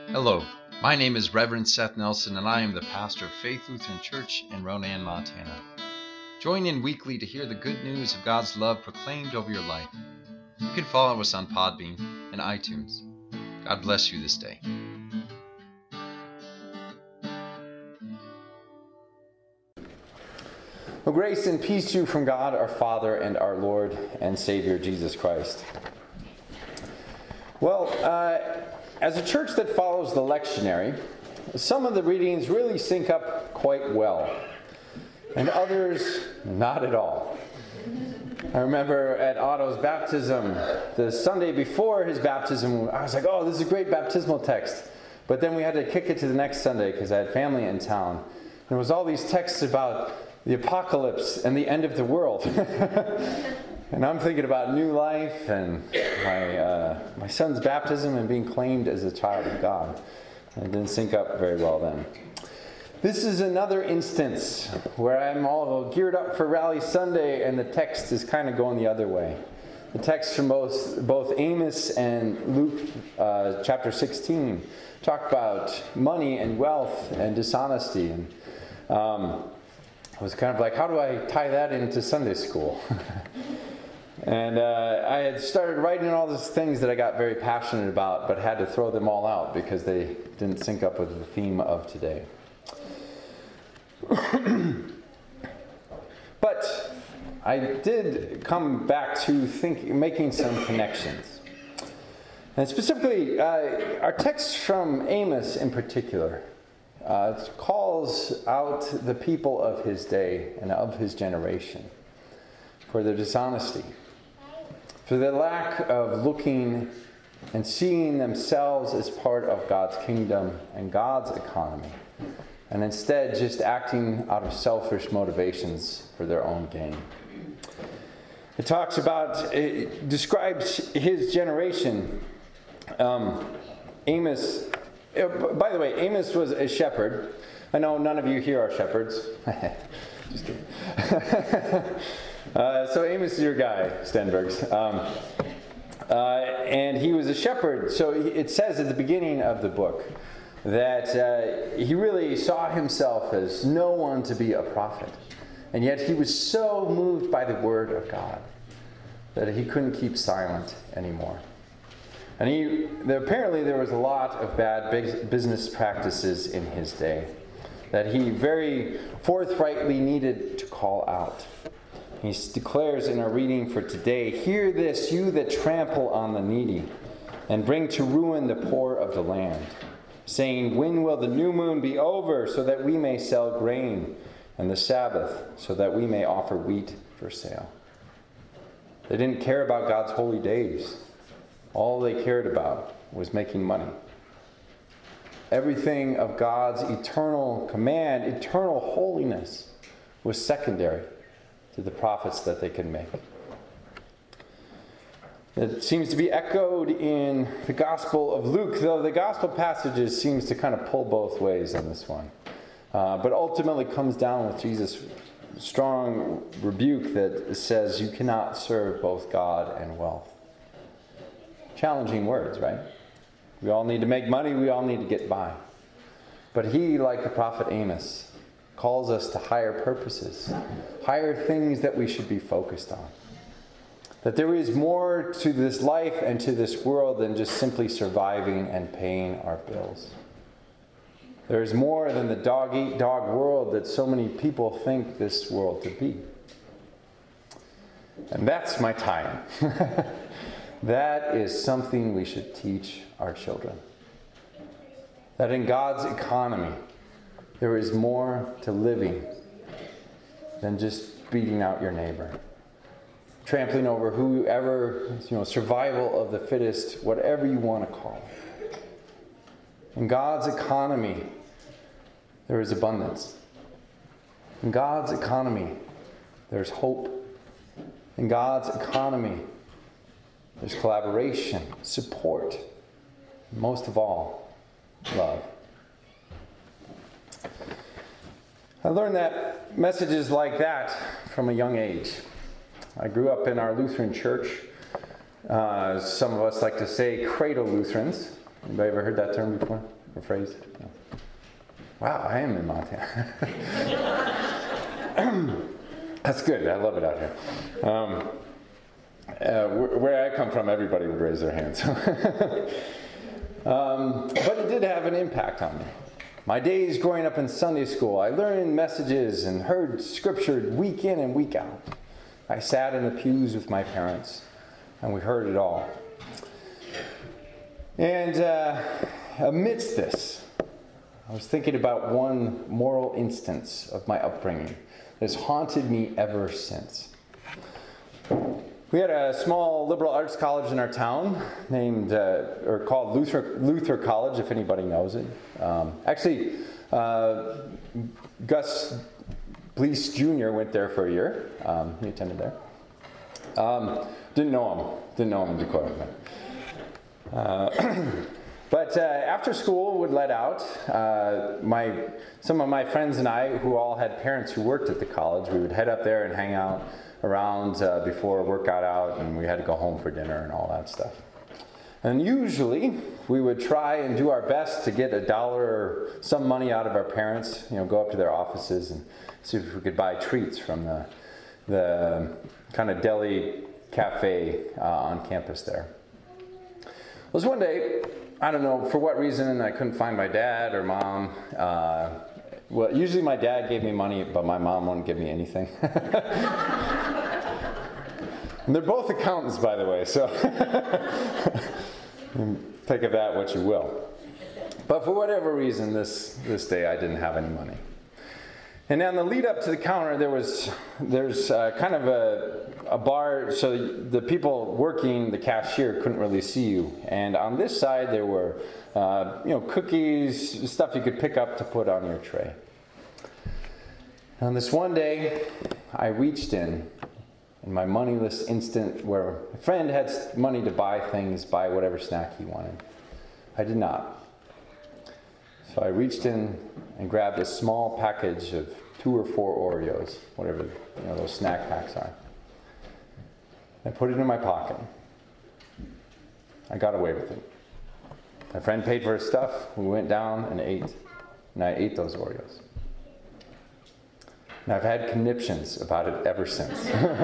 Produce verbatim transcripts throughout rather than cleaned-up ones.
Hello, my name is Reverend Seth Nelson, and I am the pastor of Faith Lutheran Church in Ronan, Montana. Join in weekly to hear the good news of God's love proclaimed over your life. You can follow us on Podbean and iTunes. God bless you this day. Well, grace and peace to you from God our Father and our Lord and Savior Jesus Christ. Well, uh, as a church that follows the lectionary, some of the readings really sync up quite well, and others not at all. I remember at Otto's baptism, the Sunday before his baptism, I was like, oh, this is a great baptismal text. But then we had to kick it to the next Sunday because I had family in town. And there was all these texts about the apocalypse and the end of the world. And I'm thinking about new life and my uh, my son's baptism and being claimed as a child of God. And it didn't sync up very well then. This is another instance where I'm all geared up for Rally Sunday and the text is kind of going the other way. The text from both, both Amos and Luke uh, chapter sixteen talk about money and wealth and dishonesty. And um, I was kind of like, how do I tie that into Sunday school? And uh, I had started writing all these things that I got very passionate about, but had to throw them all out because they didn't sync up with the theme of today. But I did come back to think, making some connections. And specifically, uh, our text from Amos in particular uh, calls out the people of his day and of his generation for their dishonesty, for their lack of looking and seeing themselves as part of God's kingdom and God's economy, and instead just acting out of selfish motivations for their own gain. It talks about, it describes his generation. Um, Amos, by the way, Amos was a shepherd. I know none of you here are shepherds. Just kidding. Uh, so Amos is your guy, Stenbergs. Um, uh, and he was a shepherd. So it says at the beginning of the book that uh, he really saw himself as no one to be a prophet. And yet he was so moved by the word of God that he couldn't keep silent anymore. And he there, apparently there was a lot of bad business practices in his day that he very forthrightly needed to call out. He declares in our reading for today, "Hear this, you that trample on the needy, and bring to ruin the poor of the land, saying, when will the new moon be over, so that we may sell grain, and the Sabbath, so that we may offer wheat for sale." They didn't care about God's holy days. All they cared about was making money. Everything of God's eternal command, eternal holiness, was secondary to the profits that they could make. It seems to be echoed in the Gospel of Luke, though the Gospel passages seems to kind of pull both ways on this one. Uh, but ultimately comes down with Jesus' strong rebuke that says you cannot serve both God and wealth. Challenging words, right? We all need to make money, we all need to get by. But he, like the prophet Amos, calls us to higher purposes, higher things that we should be focused on. That there is more to this life and to this world than just simply surviving and paying our bills. There is more than the dog-eat-dog world that so many people think this world to be. And that's my time. That is something we should teach our children. That in God's economy, there is more to living than just beating out your neighbor, trampling over whoever, you know, survival of the fittest, whatever you want to call it. In God's economy, there is abundance. In God's economy, there's hope. In God's economy, there's collaboration, support, and most of all, love. I learned that messages like that from a young age. I grew up in our Lutheran church. Uh, some of us like to say cradle Lutherans. Anybody ever heard that term before? Or phrase? No. Wow, I am in Montana. That's good. I love it out here. Um, uh, where I come from, everybody would raise their hands. um, but it did have an impact on me. My days growing up in Sunday school, I learned messages and heard scripture week in and week out. I sat in the pews with my parents, and we heard it all. And uh, amidst this, I was thinking about one moral instance of my upbringing that has haunted me ever since. We had a small liberal arts college in our town named, uh, or called Luther, Luther College, if anybody knows it. Um, actually, uh, Gus Blease Junior went there for a year. Um, he attended there. Um, didn't know him. Didn't know him in Dakota. Uh, but uh, after school would let out, uh, my some of my friends and I, who all had parents who worked at the college, we would head up there and hang out around uh, before work got out, and we had to go home for dinner and all that stuff. And usually we would try and do our best to get a dollar or some money out of our parents, you know, go up to their offices and see if we could buy treats from the the kind of deli cafe uh, on campus there. It was one day, I don't know for what reason, I couldn't find my dad or mom. Uh, well, usually my dad gave me money, but my mom wouldn't give me anything. And they're both accountants, by the way, so take of that what you will. But for whatever reason, this this day I didn't have any money. And on the lead up to the counter, there was there's uh, kind of a, a bar, so the people working, the cashier, couldn't really see you. And on this side, there were uh, you know cookies, stuff you could pick up to put on your tray. On this one day, I reached in, in my moneyless instant, where a friend had money to buy things, buy whatever snack he wanted. I did not. So I reached in and grabbed a small package of two or four Oreos, whatever you know those snack packs are. I put it in my pocket. I got away with it. My friend paid for his stuff. We went down and ate, and I ate those Oreos. And I've had conniptions about it ever since.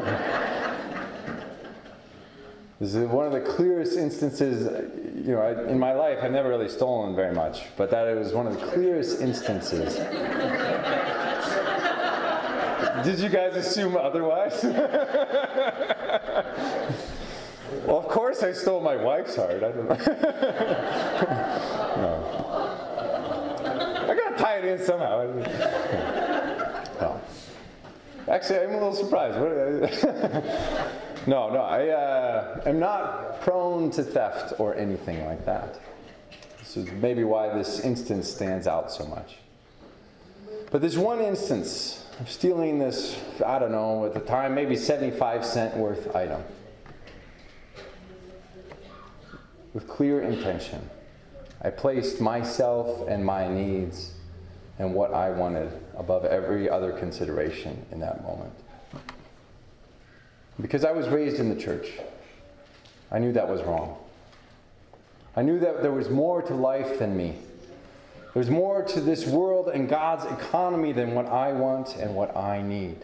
This is one of the clearest instances, you know, I, in my life. I've never really stolen very much, but that it was one of the clearest instances. Did you guys assume otherwise? Well, of course I stole my wife's heart. I don't know. No. I gotta tie it in somehow. No. Actually, I'm a little surprised. What No, no, I uh, am not prone to theft or anything like that. This is maybe why this instance stands out so much. But there's one instance of stealing this, I don't know, at the time, maybe seventy-five cent worth item. With clear intention. I placed myself and my needs and what I wanted above every other consideration in that moment. Because I was raised in the church, I knew that was wrong. I knew that there was more to life than me. There was more to this world and God's economy than what I want and what I need.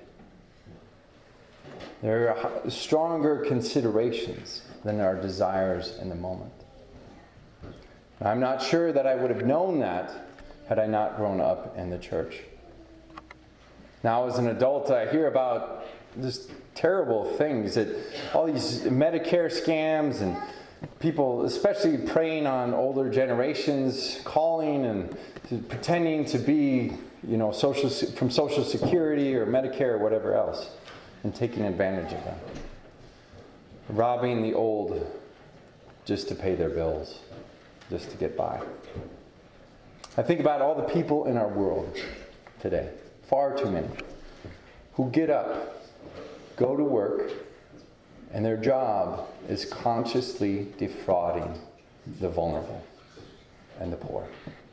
There are stronger considerations than our desires in the moment. I'm not sure that I would have known that had I not grown up in the church. Now as an adult, I hear about just terrible things, that all these Medicare scams and people especially preying on older generations, calling and pretending to be, you know, social from Social Security or Medicare or whatever else, and taking advantage of them. Robbing the old just to pay their bills, just to get by. I think about all the people in our world today, far too many, who get up, go to work, and their job is consciously defrauding the vulnerable and the poor.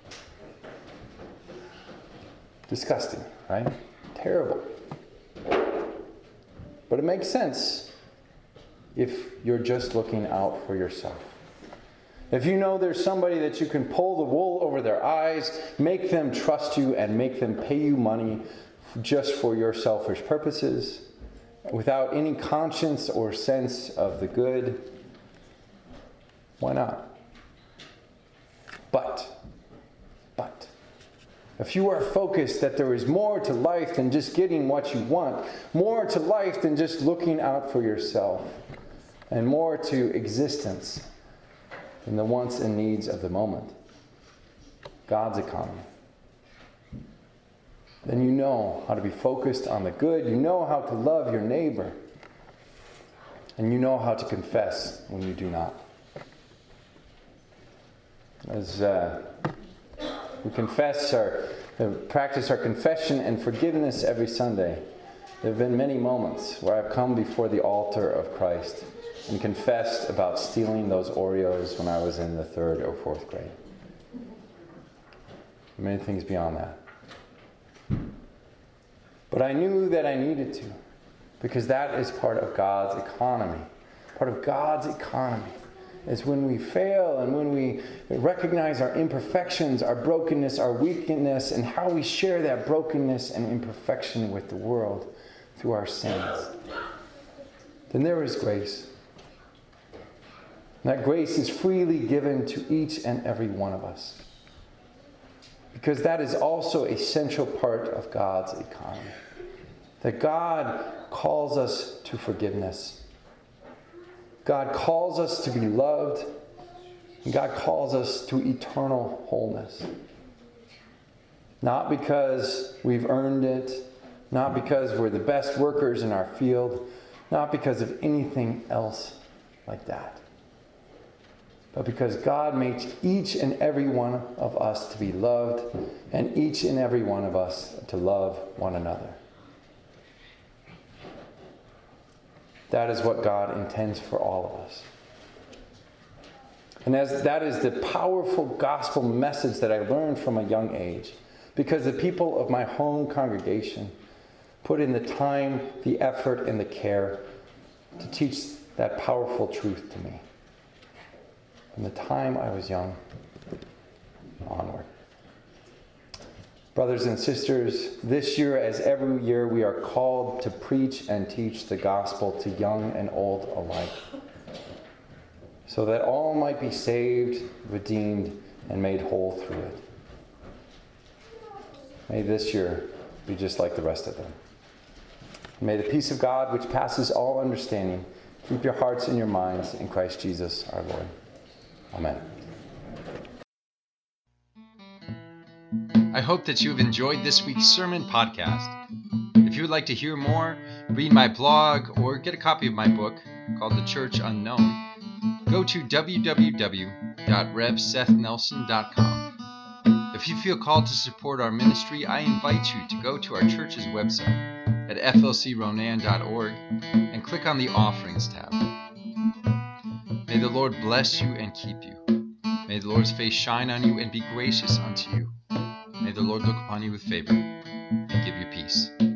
Disgusting, right? Terrible. But it makes sense if you're just looking out for yourself. if you know there's somebody that you can pull the wool over their eyes, make them trust you and make them pay you money just for your selfish purposes, without any conscience or sense of the good, why not? But, but, if you are focused that there is more to life than just getting what you want, more to life than just looking out for yourself, and more to existence than the wants and needs of the moment, God's economy, then you know how to be focused on the good, you know how to love your neighbor, and you know how to confess when you do not. As uh, we confess our, uh, practice our confession and forgiveness every Sunday, there have been many moments where I've come before the altar of Christ and confessed about stealing those Oreos when I was in the third or fourth grade. Many things beyond that. But I knew that I needed to, because that is part of God's economy. Part of God's economy is when we fail and when we recognize our imperfections, our brokenness, our weakness, and how we share that brokenness and imperfection with the world through our sins. Then there is grace. And that grace is freely given to each and every one of us. Because that is also a central part of God's economy. That God calls us to forgiveness. God calls us to be loved. And God calls us to eternal wholeness. Not because we've earned it. Not because we're the best workers in our field. Not because of anything else like that. But because God made each and every one of us to be loved, and each and every one of us to love one another. That is what God intends for all of us. And as that is the powerful gospel message that I learned from a young age, because the people of my home congregation put in the time, the effort, and the care to teach that powerful truth to me. From the time I was young onward. Brothers and sisters, this year, as every year, we are called to preach and teach the gospel to young and old alike, so that all might be saved, redeemed, and made whole through it. May this year be just like the rest of them. May the peace of God, which passes all understanding, keep your hearts and your minds in Christ Jesus our Lord. Amen. I hope that you have enjoyed this week's sermon podcast. If you would like to hear more, read my blog, or get a copy of my book called The Church Unknown, go to w w w dot rev seth nelson dot com. If you feel called to support our ministry, I invite you to go to our church's website at f l c ronan dot org and click on the Offerings tab. May the Lord bless you and keep you. May the Lord's face shine on you and be gracious unto you. May the Lord look upon you with favor and give you peace.